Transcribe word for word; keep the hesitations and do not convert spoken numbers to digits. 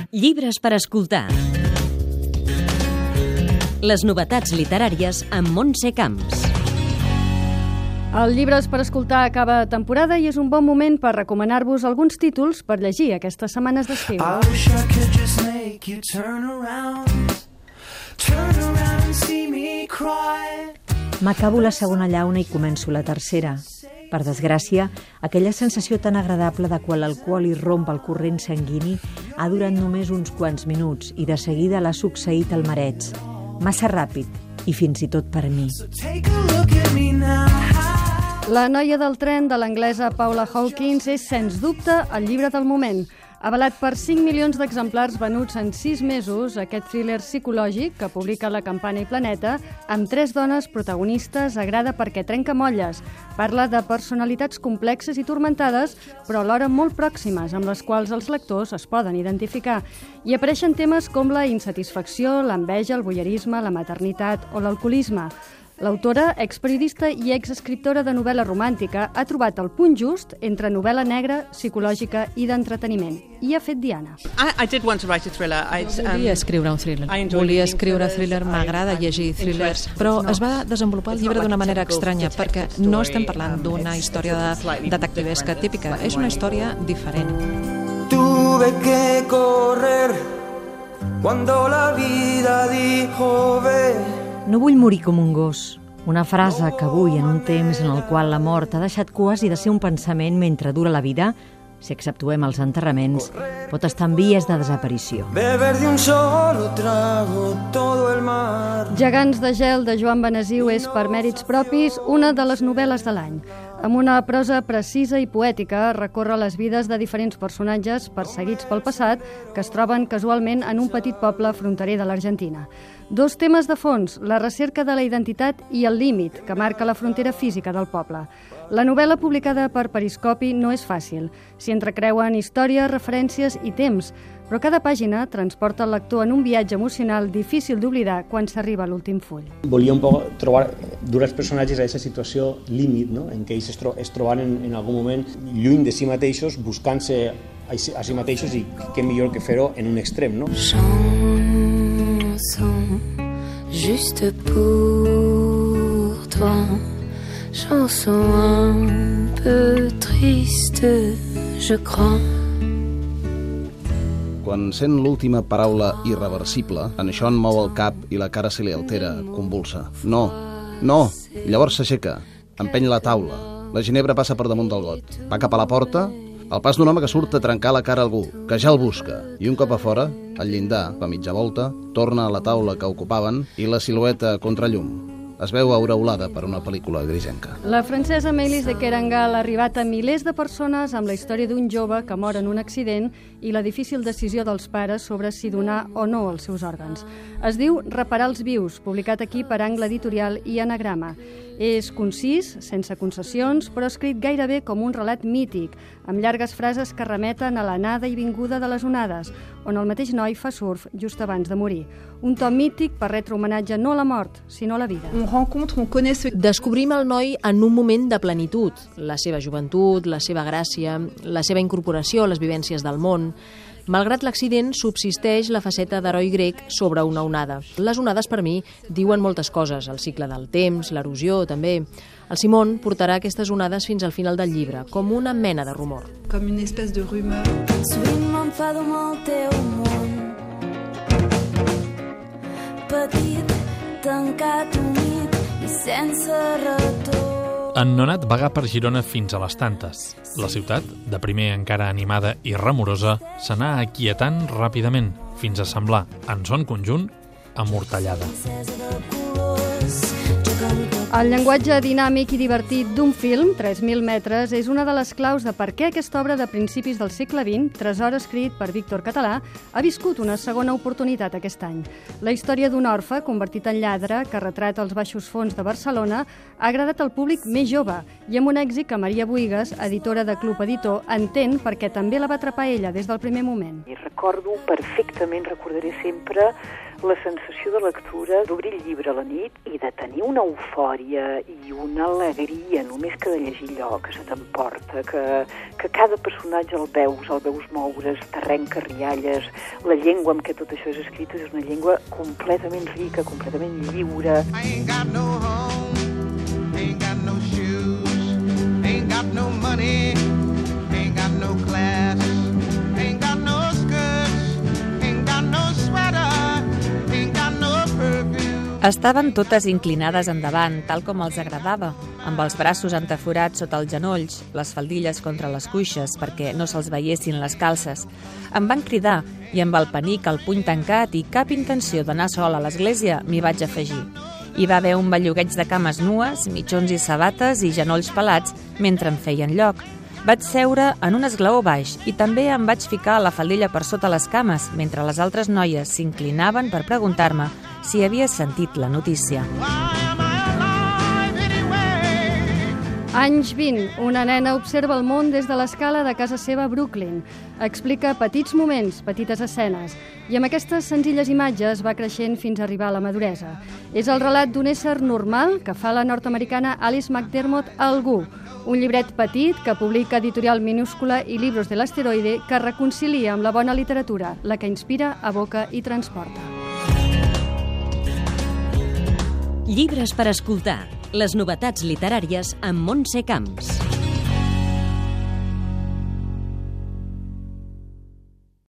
Llibres per escoltar. Les novetats literàries amb Montse Camps. El Llibres per escoltar acaba temporada i és un bon moment per recomanar-vos alguns títols per llegir aquestes setmanes d'estiu. M'acabo la segona llauna i començo la tercera. Per desgràcia, aquella sensació tan agradable de quan l'alcohol irromp el corrent sanguini ha durat només uns quants minuts i de seguida l'ha succeït el mareig. Massa ràpid i fins i tot per mi. La noia del tren de l'anglesa Paula Hawkins és, sens dubte, el llibre del moment. Avalat per cinc milions d'exemplars venuts en sis mesos, aquest thriller psicològic que publica la Campana i Planeta, amb tres dones protagonistes, agrada perquè trenca molles. Parla de personalitats complexes i turmentades, però alhora molt pròximes, amb les quals els lectors es poden identificar. Hi apareixen temes com la insatisfacció, l'enveja, el voyeurisme, la maternitat o l'alcoholisme. L'autora, experiodista i exescriptora de novel·la romàntica, ha trobat el punt just entre novel·la negra, psicològica i d'entreteniment. I ha fet Diana. I, I did want to write a thriller. I'd, um, Volia escriure un thriller. Volia escriure thriller, m'agrada llegir thrillers, però es va desenvolupar el llibre d'una manera estranya, perquè no estem parlant d'una història de detectivesca típica, és una història diferent. Tuve que correr cuando la vida dijo ve. No vull morir com un gos. Una frase que avui, en un temps en el qual la mort ha deixat quasi de ser un pensament mentre dura la vida, si exceptuem els enterraments, pot estar en vies de desaparició. Beber de un solo trago todo el mar. Gegants de gel de Joan Benesiu és, per mèrits propis, una de les novel·les de l'any. Amb una prosa precisa i poètica, recorre les vides de diferents personatges perseguits pel passat que es troben casualment en un petit poble fronterer de l'Argentina. Dos temes de fons, la recerca de la identitat i el límit que marca la frontera física del poble. La novel·la publicada per Periscopi no és fàcil. S'hi entrecreuen històries, referències i temps, però cada pàgina transporta el lector en un viatge emocional difícil d'oblidar quan s'arriba a l'últim full. Volia un poc trobar dur els personatges a aquesta situació límit, no? En què ells es, tro es trobaven en algun moment lluny de si mateixos, buscant-se a si, a si mateixos, i què millor que fer-ho en un extrem, no? Chanson juste pour toi, chanson un peu triste, je crois. Quan sent l'última paraula irreversible, en Sean mou el cap i la cara se li altera, convulsa. No, no! I llavors s'aixeca, empeny la taula. La ginebra passa per damunt del got. Va cap a la porta, al pas d'un home que surt a trencar la cara a algú, que ja el busca. I un cop a fora, al llindar, fa mitja volta, torna a la taula que ocupaven i la silueta a contrallum. Es veu aureolada per una pel·lícula grisenca. La francesa Melis de Kerangal ha arribat a milers de persones amb la història d'un jove que mor en un accident i la difícil decisió dels pares sobre si donar o no els seus òrgans. Es diu Reparar els vius, publicat aquí per Angle Editorial i Anagrama. És concís, sense concessions, però escrit gairebé com un relat mític, amb llargues frases que remeten a l'anada i vinguda de les onades, on el mateix noi fa surf just abans de morir. Un to mític per retre homenatge no a la mort, sinó a la vida. Descobrim el noi en un moment de plenitud, la seva joventut, la seva gràcia, la seva incorporació a les vivències del món. Malgrat l'accident, subsisteix la faceta d'heroi grec sobre una onada. Les onades, per mi, diuen moltes coses, el cicle del temps, l'erosió, també. El Simon portarà aquestes onades fins al final del llibre, com una mena de rumor. Com una espècie de rumor. Sovint m'enfado amb el teu món. Petit, tancat, humit i sense retorn. En Nonat vaga per Girona fins a les tantes. La ciutat, de primer encara animada i remorosa, s'anà aquietant ràpidament, fins a semblar, en son conjunt, amortallada. El llenguatge dinàmic i divertit d'un film, tres mil metres, és una de les claus de per què aquesta obra de principis del segle vint, Tresor escrit per Víctor Català, ha viscut una segona oportunitat aquest any. La història d'un orfe convertit en lladre que retrata els baixos fons de Barcelona ha agradat al públic més jove i amb un èxit que Maria Buigas, editora de Club Editor, entén perquè també la va atrapar ella des del primer moment. I recordo perfectament, recordaré sempre la sensació de lectura, d'obrir el llibre a la nit i de tenir una eufòria i una alegria només que de llegir allò que se t'emporta, que, que cada personatge el veus, el veus moure's, t'arrenca rialles, la llengua amb què tot això és escrit és una llengua completament rica, completament lliure. I ain't got no home, ain't got no shoes, ain't got no money, ain't got no class, ain't got no skirts, ain't got no sweater, ain't got no perfume. Estaven totes inclinades endavant, tal com els agradava, amb els braços entaforats sota els genolls, les faldilles contra les cuixes perquè no se'ls veiessin les calces. Em van cridar i amb el penic al puny tancat i cap intenció d'anar sol a l'església m'hi vaig afegir. Hi va haver un bellugueig de cames nues, mitjons i sabates i genolls pelats mentre em feien lloc. Vaig seure en un esglaó baix i també em vaig ficar la faldilla per sota les cames mentre les altres noies s'inclinaven per preguntar-me si havia sentit la notícia. Anys vint, una nena observa el món des de l'escala de casa seva a Brooklyn. Explica petits moments, petites escenes, i amb aquestes senzilles imatges va creixent fins a arribar a la maduresa. És el relat d'un ésser normal que fa la nord-americana Alice McDermott Algú, un llibret petit que publica editorial minúscula i Libros de l'Asteroide que reconcilia amb la bona literatura, la que inspira, aboca i transporta. Llibres per escoltar. Les novetats literàries amb Montse Camps.